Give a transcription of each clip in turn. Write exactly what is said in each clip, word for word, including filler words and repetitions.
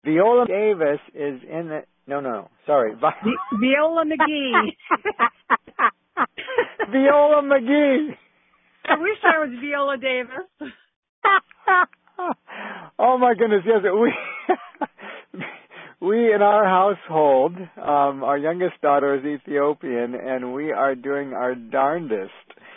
Viola Davis is in the, no, no, no, sorry. Vi- Viola McGee. Viola McGee. I wish I was Viola Davis. Oh my goodness, yes, we we in our household, um, our youngest daughter is Ethiopian, and we are doing our darndest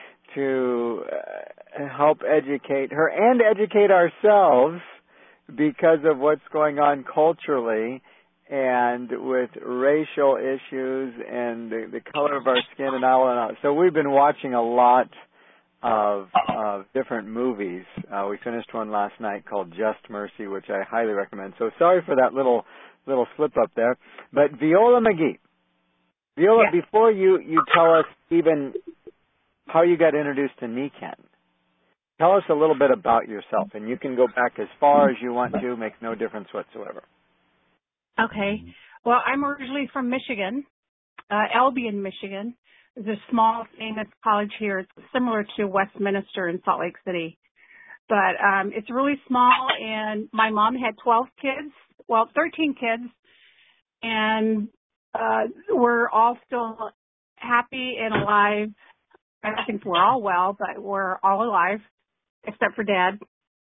to uh, help educate her and educate ourselves because of what's going on culturally and with racial issues and the, the color of our skin and all and all. So we've been watching a lot of of different movies. Uh, we finished one last night called Just Mercy, which I highly recommend. So sorry for that little little slip up there. But Viola McGee, Viola, Yeah. before you, you tell us even how you got introduced to Nikken, tell us a little bit about yourself. And you can go back as far as you want to. Makes no difference whatsoever. Okay. Well, I'm originally from Michigan, uh, Albion, Michigan. There's a small, famous college here. It's similar to Westminster in Salt Lake City. But um, it's really small, and my mom had twelve kids, well, thirteen kids, and uh, we're all still happy and alive. I don't think we're all well, but we're all alive, except for Dad.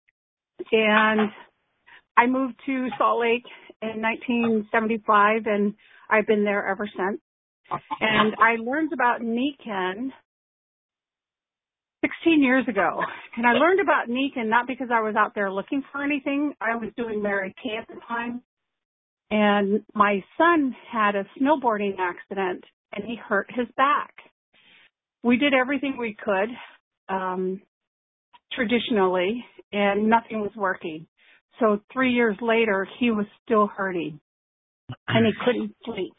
And I moved to Salt Lake in nineteen seventy-five, and I've been there ever since. And I learned about Nikken sixteen years ago. And I learned about Nikken not because I was out there looking for anything. I was doing Mary Kay at the time. And my son had a snowboarding accident, and he hurt his back. We did everything we could um, traditionally, and nothing was working. So three years later, he was still hurting, and he couldn't sleep.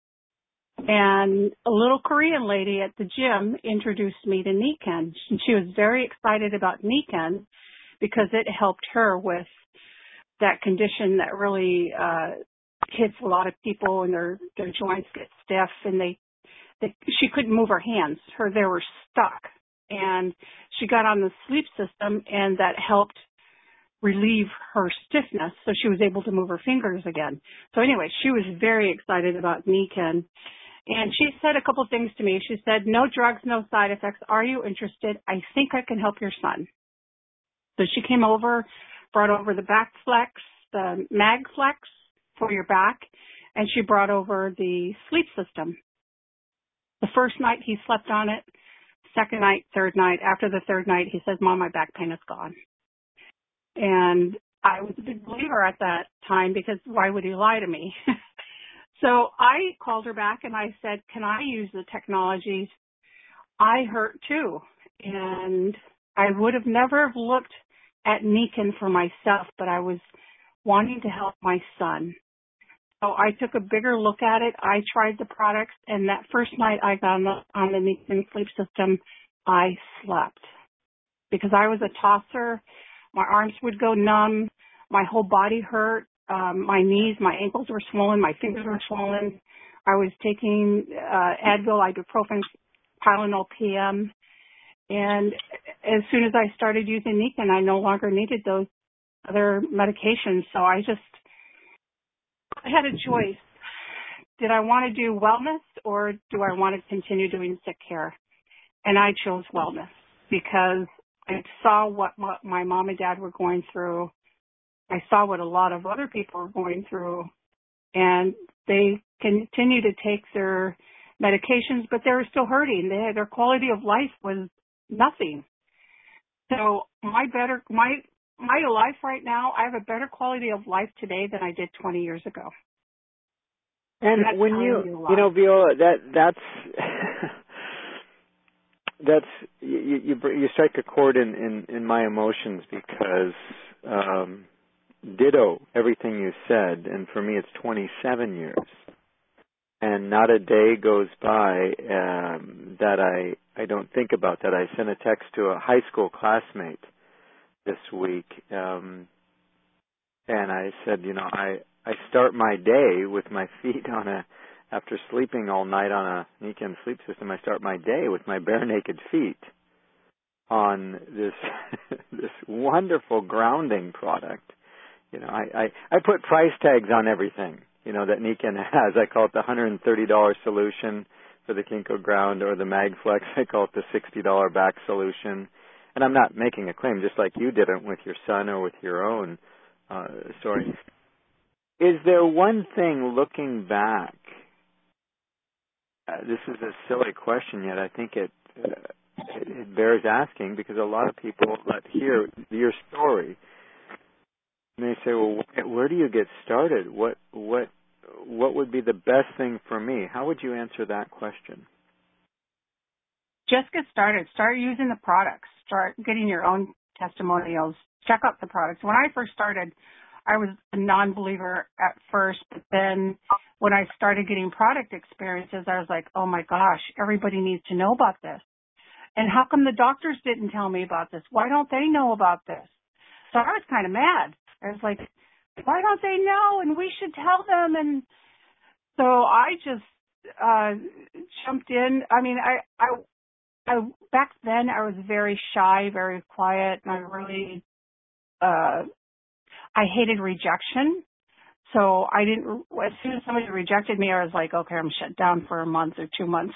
And a little Korean lady at the gym introduced me to Nikken. And she was very excited about Nikken because it helped her with that condition that really uh, hits a lot of people, and their their joints get stiff, and they, they she couldn't move her hands. Her they were stuck, and she got on the sleep system, and that helped relieve her stiffness, so she was able to move her fingers again. So anyway, she was very excited about Nikken. And she said a couple things to me. She said, no drugs, no side effects. Are you interested? I think I can help your son. So she came over, brought over the back flex, the mag flex for your back, and she brought over the sleep system. The first night he slept on it, second night, third night. After the third night, he says, Mom, my back pain is gone. And I was a big believer at that time because why would he lie to me? So I called her back and I said, can I use the technologies? I hurt too. And I would have never have looked at Nikken for myself, but I was wanting to help my son. So I took a bigger look at it. I tried the products, and that first night I got on the, on the Nikken sleep system, I slept. Because I was a tosser, my arms would go numb, my whole body hurt. Um, my knees, my ankles were swollen, my fingers were swollen. I was taking uh, Advil, ibuprofen, Tylenol P M, and as soon as I started using Nikken, I no longer needed those other medications. So I just I had a choice. Did I want to do wellness, or do I want to continue doing sick care? And I chose wellness because I saw what my mom and dad were going through. I saw what a lot of other people are going through, and they continue to take their medications, but they were still hurting. They had, their quality of life was nothing. So my better, my, my life right now, I have a better quality of life today than I did twenty years ago. And, and when you, you know, Viola, that, that's, that's, you, you, you strike a chord in, in, in my emotions because, um, ditto everything you said, and for me it's twenty-seven years, and not a day goes by um, that I I don't think about that. I sent a text to a high school classmate this week, um, and I said, you know, I I start my day with my feet on a after sleeping all night on a Nikken sleep system. I start my day with my bare naked feet on this this wonderful grounding product. You know, I, I, I put price tags on everything, you know, that Nikken has. I call it the one hundred thirty dollars solution for the Kinko Ground, or the MagFlex. I call it the sixty dollars back solution. And I'm not making a claim, just like you did it with your son or with your own uh, story. Is there one thing looking back, uh, this is a silly question, yet I think it, uh, it, it bears asking, because a lot of people that hear your story, and they say, well, where do you get started? What, what, what would be the best thing for me? How would you answer that question? Just get started. Start using the products. Start getting your own testimonials. Check out the products. When I first started, I was a non-believer at first, but then when I started getting product experiences, I was like, oh my gosh, everybody needs to know about this. And how come the doctors didn't tell me about this? Why don't they know about this? So I was kind of mad. I was like, why don't they know? And we should tell them. And so I just uh jumped in. I mean, I, I, I back then I was very shy, very quiet, and I really, uh, I hated rejection. So I didn't, as soon as somebody rejected me, I was like, okay, I'm shut down for a month or two months.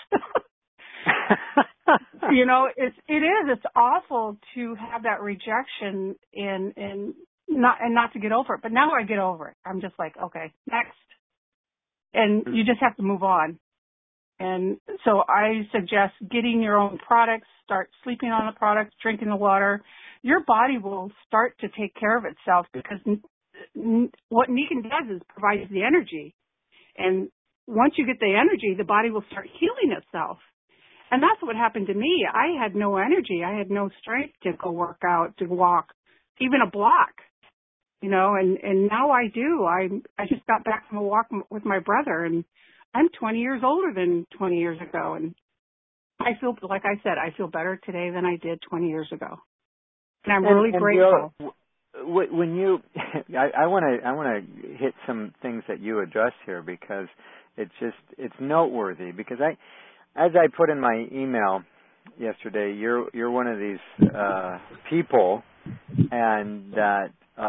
You know, it's, it is, it's awful to have that rejection and, and not, and not to get over it. But now I get over it. I'm just like, okay, next. And you just have to move on. And so I suggest getting your own products, start sleeping on the products, drinking the water. Your body will start to take care of itself, because n- n- what Nikken does is provides the energy. And once you get the energy, the body will start healing itself. And that's what happened to me. I had no energy. I had no strength to go work out, to walk, even a block, you know, and, and now I do. I I just got back from a walk m- with my brother, and I'm twenty years older than twenty years ago. And I feel, like I said, I feel better today than I did twenty years ago. And I'm And, really and grateful. Bill, when you, I want to, I want to hit some things that you address here, because it's just, it's noteworthy. Because I, as I put in my email yesterday, you're you're one of these uh, people, and that uh,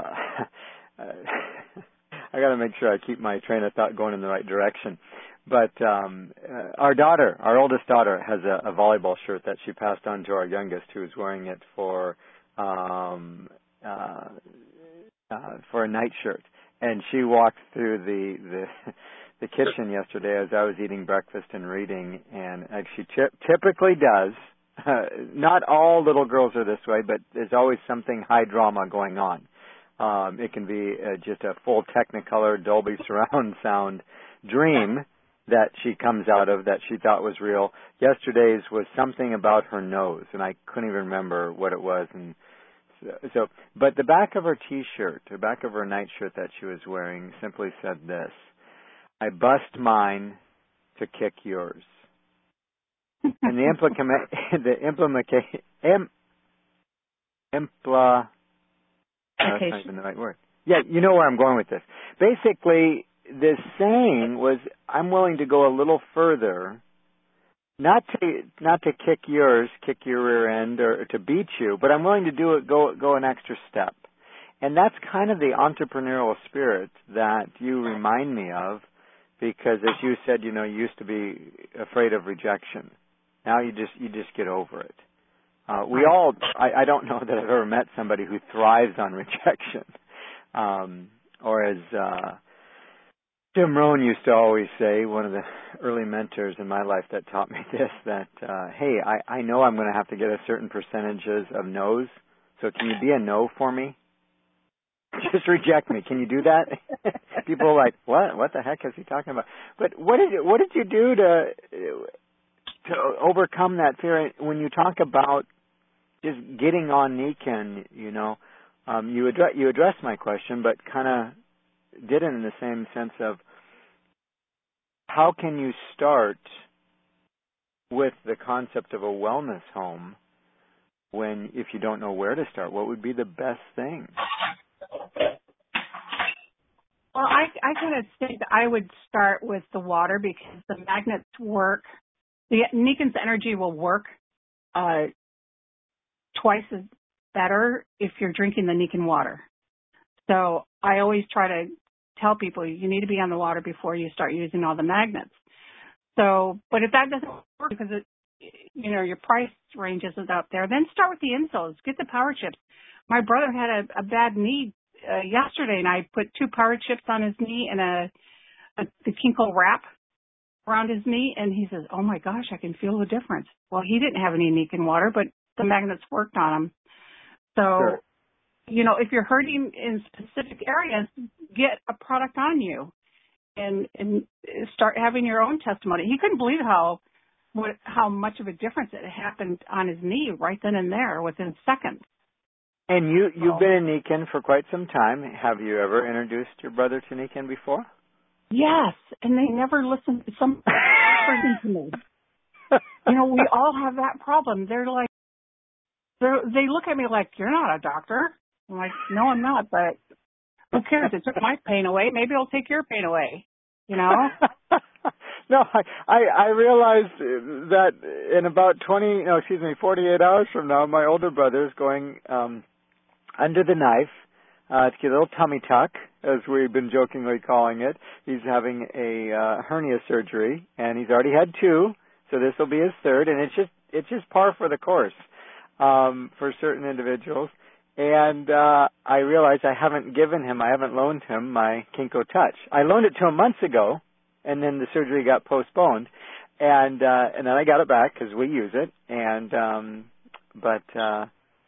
I got to make sure I keep my train of thought going in the right direction. But um, uh, our daughter, our oldest daughter, has a, a volleyball shirt that she passed on to our youngest, who is wearing it for um, uh, uh, for a night shirt. And she walked through the the, the kitchen yesterday as I was eating breakfast and reading, and as she ty- typically does. Uh, not all little girls are this way, but there's always something high drama going on. Um, it can be uh, just a full Technicolor Dolby surround sound dream that she comes out of that she thought was real. Yesterday's was something about her nose, and I couldn't even remember what it was. And so, so, but the back of her T-shirt, the back of her nightshirt that she was wearing, simply said this: "I bust mine to kick yours." And the implement, the implementation, im, impla, that's not even the right word. Yeah, you know where I'm going with this. Basically, this saying was, I'm willing to go a little further, not to not to kick yours, kick your rear end, or, or to beat you, but I'm willing to do it, go go an extra step. And that's kind of the entrepreneurial spirit that you remind me of, because as you said, you know, you used to be afraid of rejection. Now you just you just get over it. Uh, we all, I, I don't know that I've ever met somebody who thrives on rejection. Um, or as uh, Jim Rohn used to always say, one of the early mentors in my life that taught me this, that, uh, hey, I, I know I'm going to have to get a certain percentages of no's, so can you be a no for me? Just reject me. Can you do that? People are like, what? What the heck is he talking about? But what did you, what did you do to to overcome that fear? When you talk about just getting on Nikken, you know, um, you address you addressed my question, but kind of did it in the same sense of how can you start with the concept of a wellness home when, if you don't know where to start, what would be the best thing? Well, I, I kind of think that I would start with the water, because the magnets work. The Nikken's energy will work uh, twice as better if you're drinking the Nikken water. So I always try to tell people you need to be on the water before you start using all the magnets. So, but if that doesn't work because it, you know, your price range isn't up there, then start with the insoles. Get the power chips. My brother had a, a bad knee uh, yesterday, and I put two power chips on his knee and a, a the Kinko wrap around his knee, and he says, "Oh my gosh, I can feel the difference." Well, he didn't have any Nikken water, but the magnets worked on him. So, Sure. you know, if you're hurting in specific areas, get a product on you. And, and start having your own testimony. He couldn't believe how what, how much of a difference it happened on his knee right then and there within seconds. And you, you've So, been in Nikken for quite some time. Have you ever introduced your brother to Nikken before? yes, and they never listen to some person to me. You know, we all have that problem. They're like, they're, they look at me like, "You're not a doctor." I'm like, "No, I'm not, but who cares? It took my pain away. Maybe it'll take your pain away." You know? No, I, I I realized that in about twenty, no, excuse me, forty-eight hours from now, my older brother is going um, under the knife uh, to get a little tummy tuck, as we've been jokingly calling it. He's having a uh, hernia surgery, and he's already had two, so this will be his third, and it's just it's just par for the course um, for certain individuals. And uh, I realized I haven't given him, I haven't loaned him my Kinko Touch. I loaned it to him months ago, and then the surgery got postponed, and uh, and then I got it back because we use it. And um, but uh,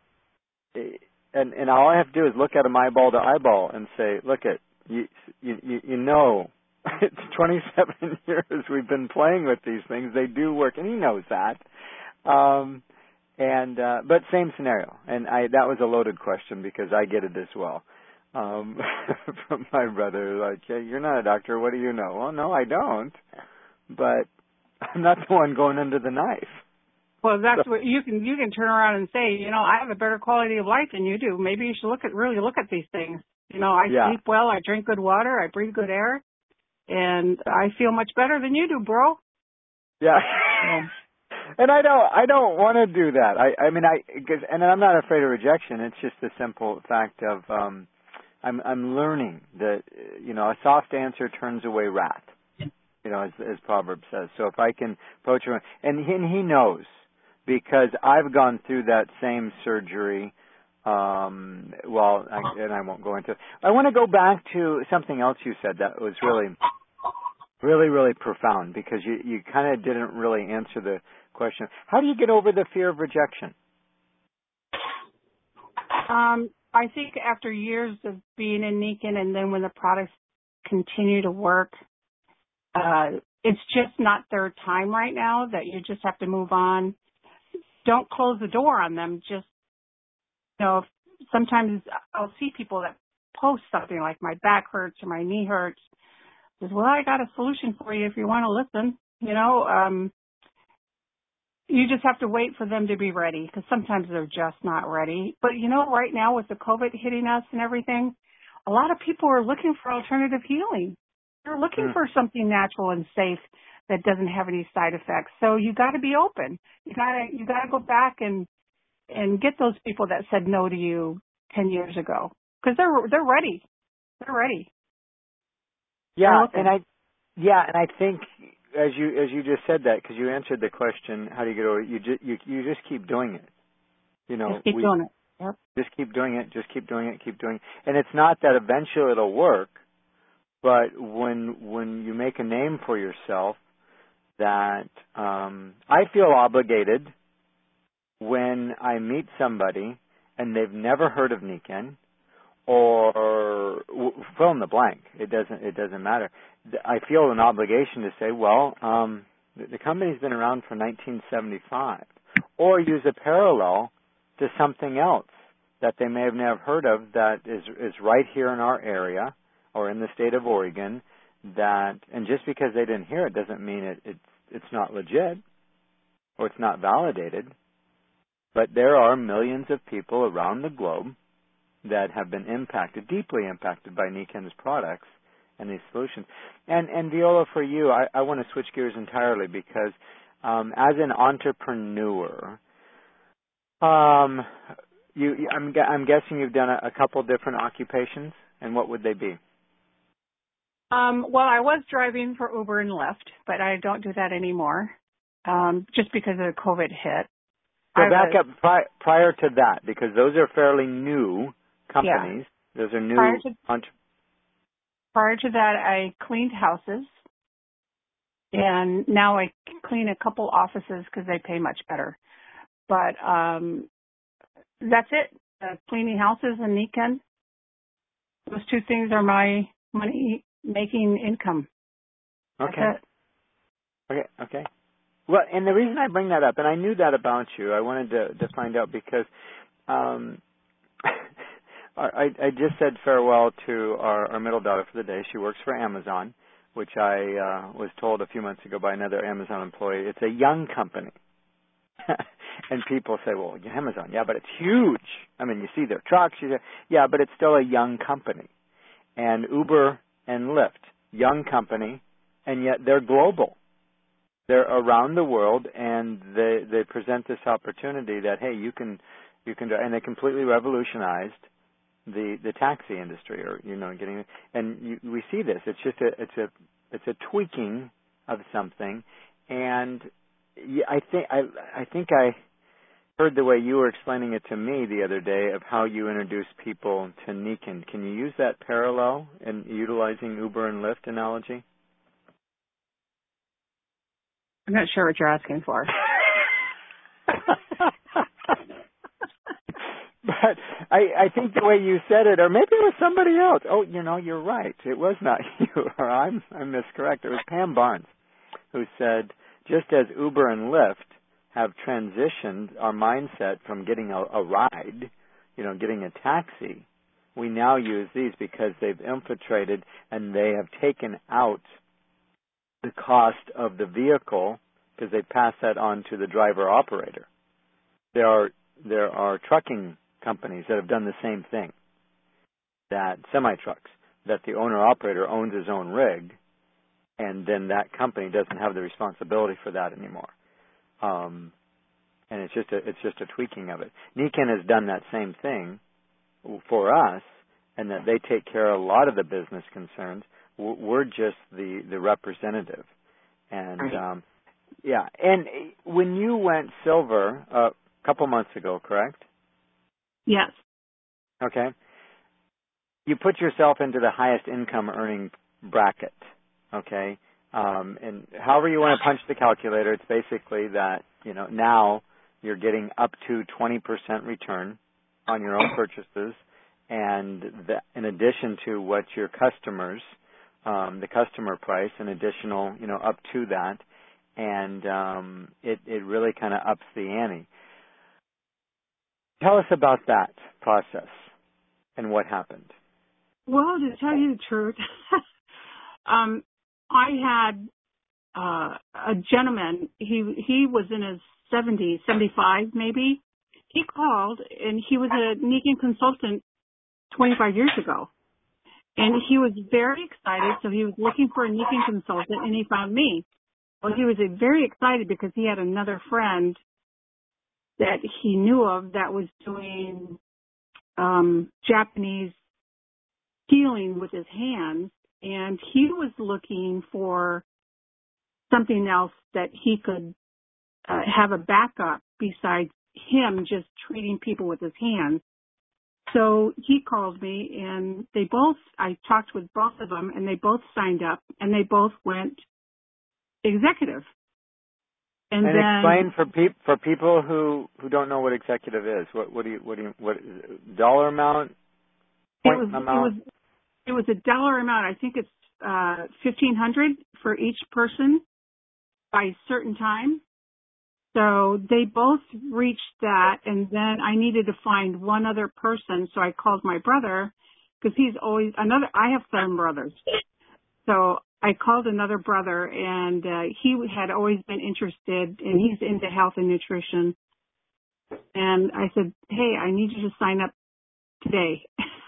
and and all I have to do is look at him eyeball to eyeball and say, "Look at you, you, you, you know." It's twenty-seven years we've been playing with these things. They do work, and he knows that. Um, And uh, but same scenario, and I that was a loaded question because I get it as well um, from my brother. Like, hey, "You're not a doctor. What do you know?" Well, no, I don't, but I'm not the one going under the knife. Well, that's So, what you can you can turn around and say, you know, I have a better quality of life than you do. Maybe you should look at really look at these things. You know, I yeah, sleep well, I drink good water, I breathe good air, and I feel much better than you do, bro. yeah. Yeah. And I don't, I don't want to do that. I, I mean, I, cause, and I'm not afraid of rejection. It's just the simple fact of, um, I'm, I'm learning that, you know, a soft answer turns away wrath. You know, as, as Proverbs says. So if I can approach him, and he, and he knows because I've gone through that same surgery. Um, well, I, and I won't go into it. I want to go back to something else you said that was really, really, really profound because you, you kind of didn't really answer the question. How do you get over the fear of rejection? Um, I think after years of being in Nikken and then when the products continue to work, uh, it's just not their time right now, that you just have to move on. Don't close the door on them. Just, you know, sometimes I'll see people that post something like my back hurts or my knee hurts. Says, "Well, I got a solution for you if you want to listen." You know, um, you just have to wait for them to be ready because sometimes they're just not ready. But, you know, right now with the COVID hitting us and everything, a lot of people are looking for alternative healing. They're looking Mm. for something natural and safe that doesn't have any side effects. So you got to be open. You got to you got to go back and and get those people that said no to you ten years ago because they're they're ready. They're ready. They're Yeah, and looking. I, yeah, and I think as you as you just said that because you answered the question, how do you get over it? You just you you just keep doing it. You know, Just keep we doing it. Yep. just keep doing it, just keep doing it, keep doing it, and it's not that eventually it'll work, but when when you make a name for yourself, that um, I feel obligated when I meet somebody and they've never heard of Nikken or w- fill in the blank. It doesn't. It doesn't matter. Th- I feel an obligation to say, well, um, the, the company's been around for nineteen seventy-five, or use a parallel to something else that they may have never heard of that is is right here in our area or in the state of Oregon. That and just because they didn't hear it doesn't mean it, it's it's not legit or it's not validated. But there are millions of people around the globe that have been impacted, deeply impacted by Nikken's products and these solutions. And, and Viola, for you, I, I want to switch gears entirely because um, as an entrepreneur, um, you, I'm, I'm guessing you've done a, a couple different occupations and what would they be? Um, well, I was driving for Uber and Lyft, but I don't do that anymore, um, just because of the COVID hit. So I back was, up pri- prior to that, because those are fairly new companies. Yeah. Those are new. Prior to, Entre- prior to that, I cleaned houses, and now I clean a couple offices because they pay much better. But um, that's it. Uh, cleaning houses and Niken. Those two things are my money-making income. That's okay. it. Okay. Okay. Well, and the reason I bring that up, and I knew that about you, I wanted to, to find out because um, I, I just said farewell to our, our middle daughter for the day. She works for Amazon, which I uh, was told a few months ago by another Amazon employee. It's a young company. And people say, well, Amazon, yeah, but it's huge. I mean, you see their trucks. You say, yeah, but it's still a young company. And Uber and Lyft, young company, and yet they're global. They're around the world, and they they present this opportunity that, hey, you can, you can do, and they completely revolutionized the the taxi industry, or you know, getting, and you, we see this. It's just a it's a it's a tweaking of something, and yeah, I think I I think I heard the way you were explaining it to me the other day of how you introduce people to Niken. Can you use that parallel in utilizing Uber and Lyft analogy? I'm not sure what you're asking for. But I, I think the way you said it, or maybe it was somebody else. Oh, you know, you're right. It was not you, or I'm, I'm miscorrect. It was Pam Barnes who said, just as Uber and Lyft have transitioned our mindset from getting a, a ride, you know, getting a taxi, we now use these because they've infiltrated and they have taken out the cost of the vehicle because they pass that on to the driver operator. There are there are trucking companies that have done the same thing. That semi-trucks, that the owner-operator owns his own rig, and then that company doesn't have the responsibility for that anymore. Um, and it's just a it's just a tweaking of it. Niken has done that same thing for us, and that they take care of a lot of the business concerns. We're just the the representative, and Right. um, yeah. And when you went silver uh, a couple months ago, correct? Yes. Okay. You put yourself into the highest income earning bracket. Okay. Um, and however you want to punch the calculator, it's basically that, you know, now you're getting up to twenty percent return on your own purchases, and the, in addition to what your customers, um, the customer price, an additional, you know, up to that, and um, it, it really kind of ups the ante. Tell us about that process and what happened. Well, to tell you the truth, um, I had uh, a gentleman. He he was in his seventies, seventy-five maybe. He called, and he was a Niken consultant twenty-five years ago. And he was very excited, so he was looking for a Niken consultant, and he found me. Well, he was uh, very excited because he had another friend that he knew of that was doing um, Japanese healing with his hands, and he was looking for something else that he could uh, have a backup besides him just treating people with his hands. So he called me, and they both, I talked with both of them, and they both signed up, and they both went executive. And, And then explain for peop, for people who, who don't know what executive is. What what do you what do you what is it? Dollar amount? it Point was it amount? was it was a dollar amount. I think it's uh, fifteen hundred for each person by a certain time. So they both reached that, and then I needed to find one other person, so I called my brother, because he's always, another, I have seven brothers. So I called another brother, and uh, he had always been interested, and he's into health and nutrition. And I said, hey, I need you to sign up today.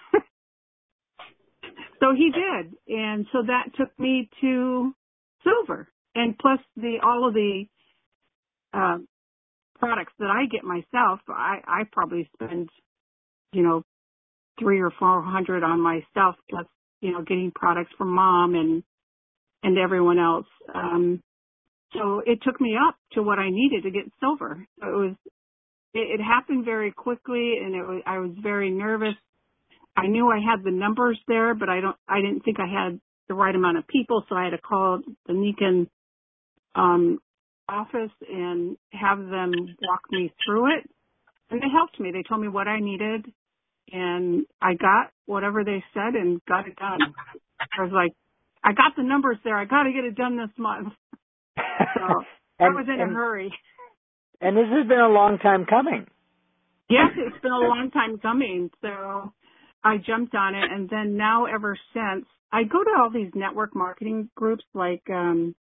So he did, and so that took me to silver, and plus the all of the uh, products that I get myself, I, I probably spend, you know, three or four hundred on myself, plus, you know, getting products from mom and, and everyone else. Um, so it took me up to what I needed to get silver. So it was, it, it happened very quickly, and it was, I was very nervous. I knew I had the numbers there, but I don't, I didn't think I had the right amount of people, so I had to call the Nikken, um, office and have them walk me through it. And they helped me. They told me what I needed, and I got whatever they said and got it done. I was like, I got the numbers there. I got to get it done this month. So and, I was in and, a hurry. And this has been a long time coming. Yes, it's been a long time coming. So I jumped on it, and then now ever since, I go to all these network marketing groups like um,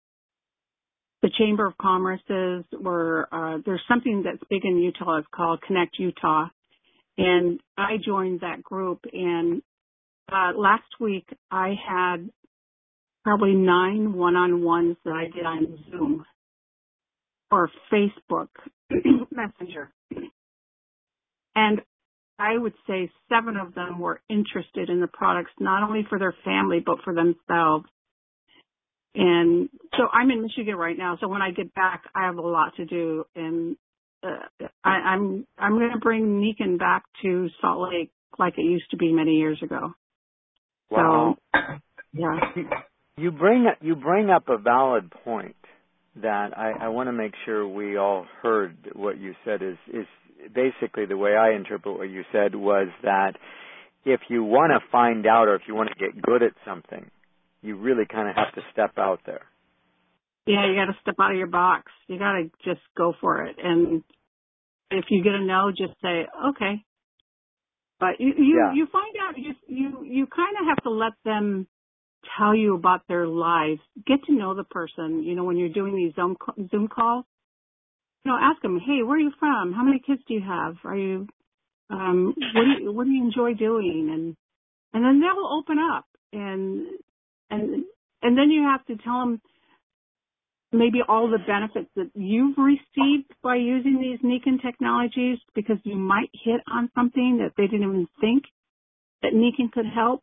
the Chamber of Commerce's, where uh, there's something that's big in Utah. It's called Connect Utah. And I joined that group, and uh, last week I had probably nine one-on-ones that I did on Zoom or Facebook Messenger. And I would say seven of them were interested in the products, not only for their family, but for themselves. And so I'm in Michigan right now. So when I get back, I have a lot to do. And uh, I, I'm I'm going to bring Nikken back to Salt Lake like it used to be many years ago. Wow. So, yeah. You bring you bring up a valid point that I, I want to make sure we all heard what you said. Is is basically the way I interpret what you said was that if you want to find out or if you want to get good at something, you really kind of have to step out there. Yeah, you got to step out of your box. You got to just go for it. And if you get a no, just say, okay. But you, you, yeah. you find out, you, you, you kind of have to let them tell you about their lives. Get to know the person. You know, when you're doing these Zoom, Zoom calls, you know, ask them, hey, where are you from? How many kids do you have? Are you, um, what do you, what do you enjoy doing? And, and then they'll open up and, and, and then you have to tell them maybe all the benefits that you've received by using these Nikken technologies, because you might hit on something that they didn't even think that Nikken could help.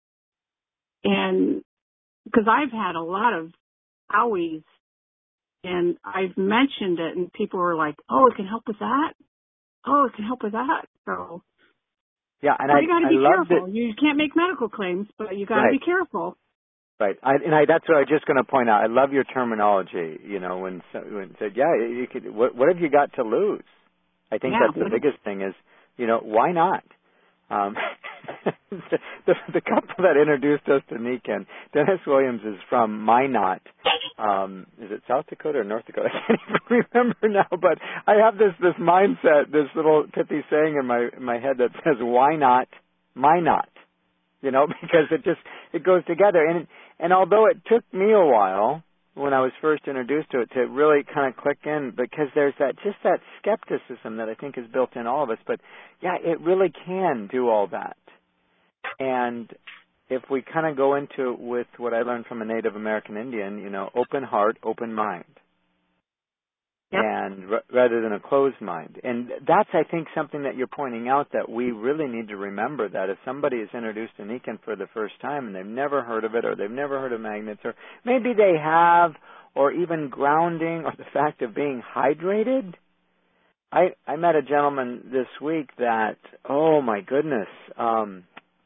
And because I've had a lot of owies and I've mentioned it and people were like, oh, it can help with that. Oh, it can help with that. So yeah, and so I, you got to I be love careful. that. You can't make medical claims, but you got to Right. be careful. Right, I, and I, that's what I was just going to point out. I love your terminology. You know, when when said, yeah, you could. What, what have you got to lose? I think Yeah, that's the biggest thing. Is you know, why not? Um, the, the, the couple that introduced us to Nikken, Dennis Williams is from Minot. Um, is it South Dakota or North Dakota? I can't even remember now. But I have this this mindset, this little pithy saying in my in my head that says, "Why not? Minot?" You know, because it just it goes together. And and although it took me a while when I was first introduced to it to really kind of click in, because there's that just that skepticism that I think is built in all of us. But yeah, it really can do all that. And if we kind of go into it with what I learned from a Native American Indian, you know, open heart, open mind. Yep. And r- rather than a closed mind. And that's, I think, something that you're pointing out that we really need to remember, that if somebody is introduced to Nikken for the first time and they've never heard of it, or they've never heard of magnets, or maybe they have, or even grounding, or the fact of being hydrated. I, I met a gentleman this week that, oh my goodness, um,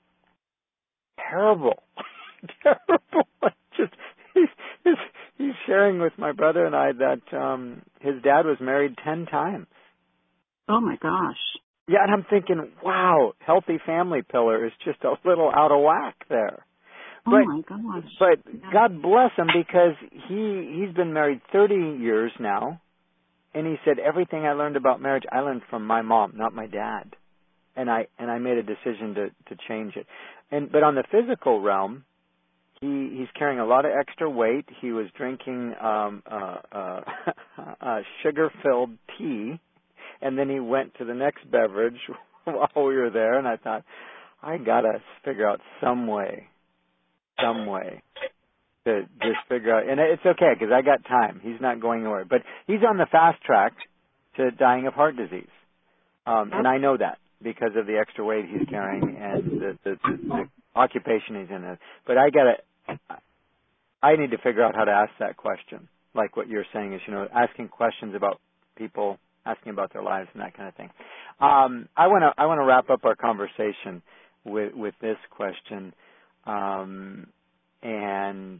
terrible, terrible. Just he's, he's he's sharing with my brother and I that um his dad was married ten times. Oh my gosh. Yeah, and I'm thinking, wow, healthy family pillar is just a little out of whack there. Oh but, my gosh. But yeah. God bless him, because he he's been married thirty years now, and he said everything I learned about marriage I learned from my mom, not my dad. And I and I made a decision to to change it. And but on the physical realm, He he's carrying a lot of extra weight. He was drinking um, uh, uh, uh, sugar-filled tea, and then he went to the next beverage while we were there. And I thought, I gotta figure out some way, some way to just figure out. And it's okay because I got time. He's not going anywhere, but he's on the fast track to dying of heart disease, um, and I know that. because of the extra weight he's carrying and the, the, the, the occupation he's in. But I gotta, I need to figure out how to ask that question. Like what you're saying is, you know, asking questions about people, asking about their lives and that kind of thing. Um, I want to, I want to wrap up our conversation with, with this question. Um, and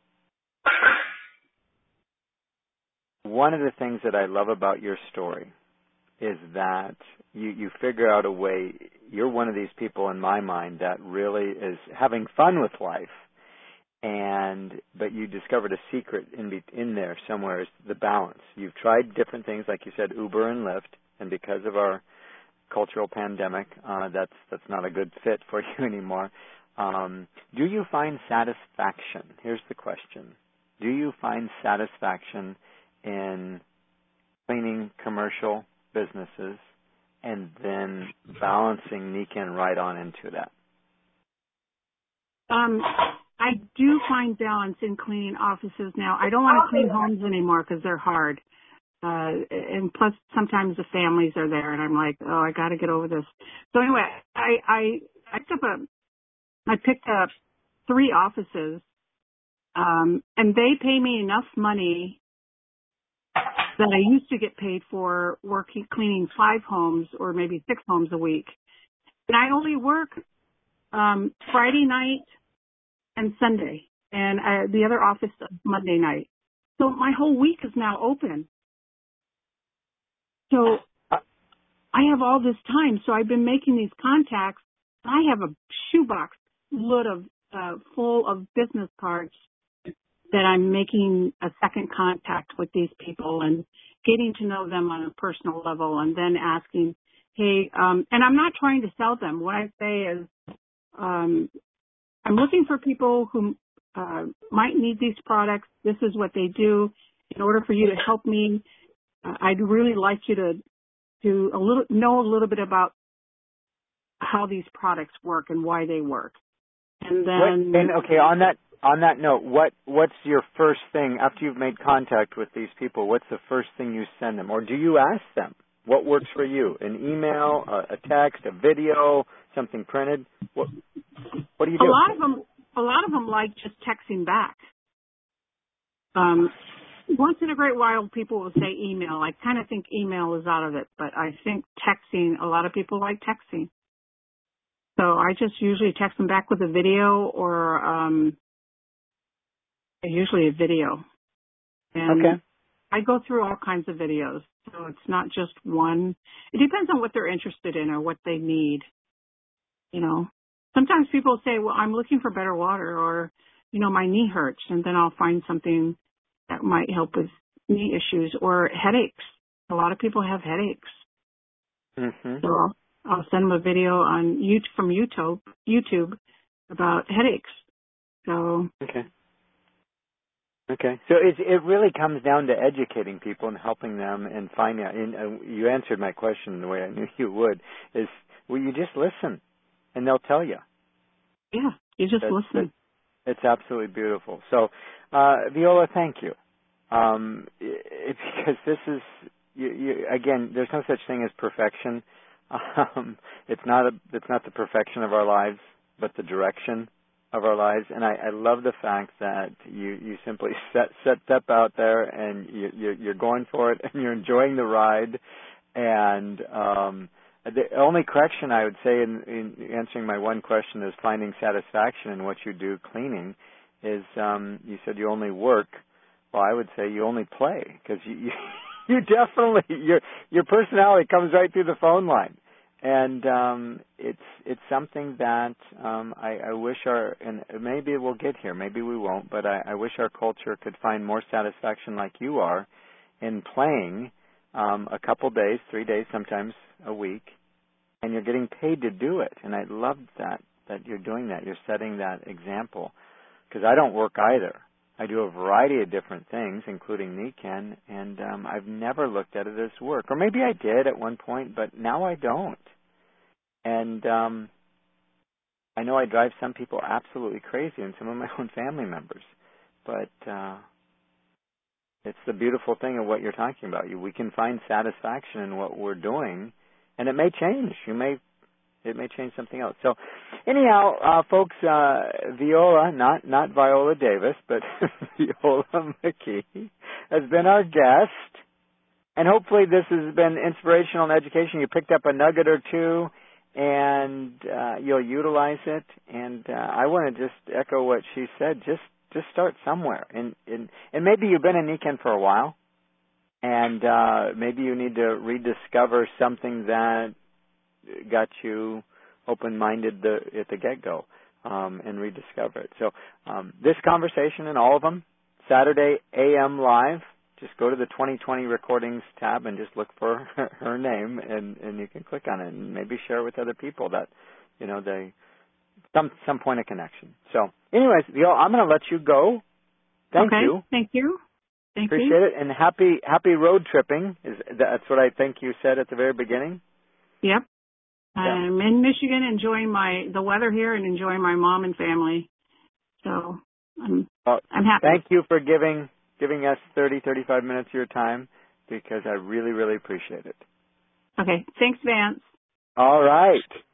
one of the things that I love about your story is that you, you figure out a way. You're one of these people in my mind that really is having fun with life, and but you discovered a secret in be, in there somewhere is the balance. You've tried different things, like you said, Uber and Lyft, and because of our cultural pandemic, uh, that's that's not a good fit for you anymore. Um, do you find satisfaction? Here's the question: do you find satisfaction in cleaning commercial businesses and then balancing Nikken right on into that? Um, I do find balance in cleaning offices now. I don't want to clean homes anymore because they're hard. Uh, and plus sometimes the families are there and I'm like, oh, I got to get over this. So anyway, I, I, I picked up a, I picked up three offices, um, and they pay me enough money that I used to get paid for working, cleaning five homes or maybe six homes a week. And I only work, um, Friday night and Sunday, and uh, the other office Monday night. So my whole week is now open. So I have all this time. So I've been making these contacts. I have a shoebox load of uh, full of business cards that I'm making a second contact with these people and getting to know them on a personal level, and then asking, hey, um, and I'm not trying to sell them. What I say is, um, I'm looking for people who uh, might need these products. This is what they do. In order for you to help me, uh, I'd really like you to to a little know a little bit about how these products work and why they work. And then, What, and okay, on that on that note, what what's your first thing after you've made contact with these people? What's the first thing you send them, or do you ask them what works for you? An email, a, a text, a video, something printed? What what do you do? A lot of them, a lot of them like just texting back. Um, once in a great while, people will say email. I kind of think email is out of it, but I think texting. A lot of people like texting. So I just usually text them back with a video or um, usually a video. And Okay. I go through all kinds of videos, so it's not just one. It depends on what they're interested in or what they need. You know, sometimes people say, well, I'm looking for better water, or, you know, my knee hurts, and then I'll find something that might help with knee issues or headaches. A lot of people have headaches. Mm-hmm. So I'll, I'll send them a video on YouTube, from YouTube, YouTube about headaches. So Okay. Okay. So it it really comes down to educating people and helping them and finding out. And uh, you answered my question the way I knew you would. Is well, you just listen, and they'll tell you. yeah, you just That's, listen. It's absolutely beautiful. So, uh, Viola, thank you. Um, it, because this is, you, you, again, there's no such thing as perfection. Um, it's not a, it's not the perfection of our lives, but the direction of our lives. And I, I love the fact that you, you simply set, set step out there and you, you're, you're going for it and you're enjoying the ride. And, um, the only correction I would say in, in answering my one question is finding satisfaction in what you do cleaning is, um, you said you only work. Well, I would say you only play because you, you, you definitely, your, your personality comes right through the phone line. And, um, it's, it's something that, um, I, I wish our, and maybe we'll get here, maybe we won't, but I, I wish our culture could find more satisfaction like you are in playing, um, a couple days, three days, sometimes a week, and you're getting paid to do it. And I love that, that you're doing that. You're setting that example because I don't work either. I do a variety of different things, including Nikken, and um, I've never looked at it as work. Or maybe I did at one point, but now I don't. And um, I know I drive some people absolutely crazy, and some of my own family members. But uh, it's the beautiful thing of what you're talking about. We can find satisfaction in what we're doing, and it may change. You may it may change something else. So, anyhow, uh, folks, uh, Viola, not not Viola Davis, but Viola McKee, has been our guest, and hopefully this has been inspirational and education. You picked up a nugget or two, and uh, you'll utilize it. And uh, I want to just echo what she said. Just just start somewhere, and and, and maybe you've been in Nikken for a while. And uh, maybe you need to rediscover something that got you open-minded the, at the get-go um, and rediscover it. So um, this conversation and all of them, Saturday A M Live. Just go to the twenty twenty recordings tab and just look for her, her name, and, and you can click on it and maybe share with other people that, you know, they some some point of connection. So anyways, Viola, I'm going to let you go. Thank okay, you. Thank you. Thank Appreciate you. it, and happy happy road tripping. Is that's what I think you said at the very beginning? Yep. Yeah. I'm in Michigan, enjoying my the weather here and enjoying my mom and family. So I'm well, I'm happy. Thank you for giving giving us thirty, thirty-five minutes of your time, because I really really appreciate it. Okay. Thanks, Vance. All right.